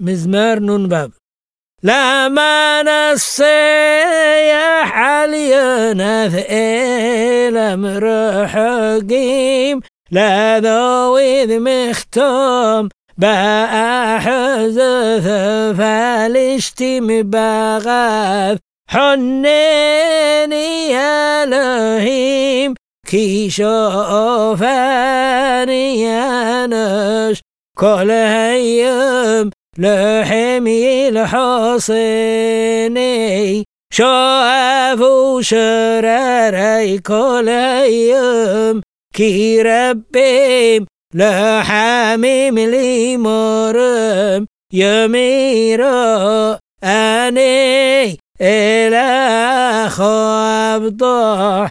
مزمار نون لما نسيح علينا إلى مرحقيم لا ذويذ مختوم بأحزث فالاشتم بغاث حنيني يا لهيم كي شوفاني يا نش كل هيم لحمي الحصيني شافوا شراري كل هيم كي ربيم لحميم لي مرم يميرا أني إلى خبضح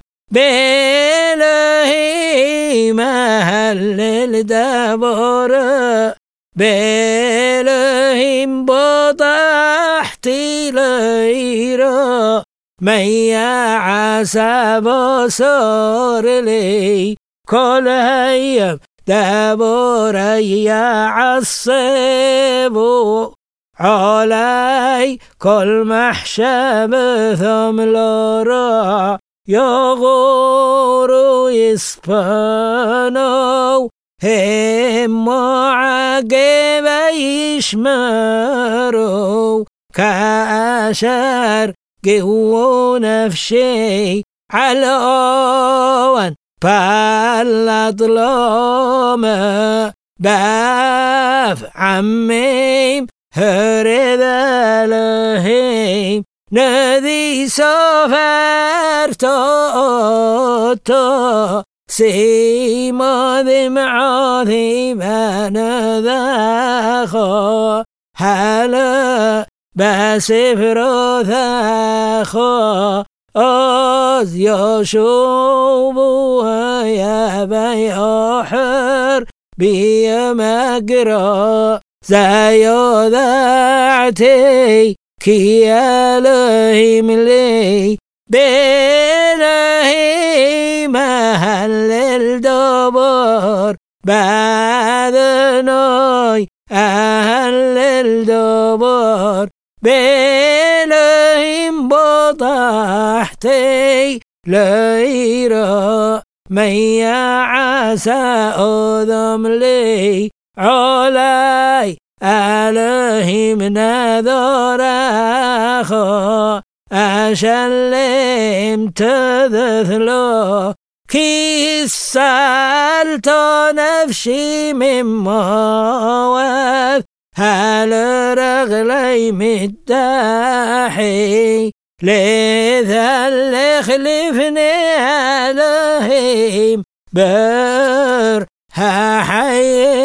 بلهي محل الدبر بلهيم بطحتي ليرا ميا عسى بصور لي كل هيم دبر يا عصبو علي كل محشب ثم لرا يغور يسبانو هم عقب يشمرو كأشر قو نفشي على أوان بالظلام باف عميم هرذ لهيم نذي سفر تو سيما ذي معاذي من ذاخو هلا بسفر ذاخو أز يشوب يا بي أحر بي مقرأ زيو ذاتي كي لهيم لي بلهي محل الدبر بعد نوي أهل الدبر بلهيم بطحتي ليرا ميا عسى أذم لي علي ألهيم نذر أخو أشلم تذثلو كي سألت نفسي من مواد هل رغلي مداحي لذا اللي خلفني ألهيم بر ها حي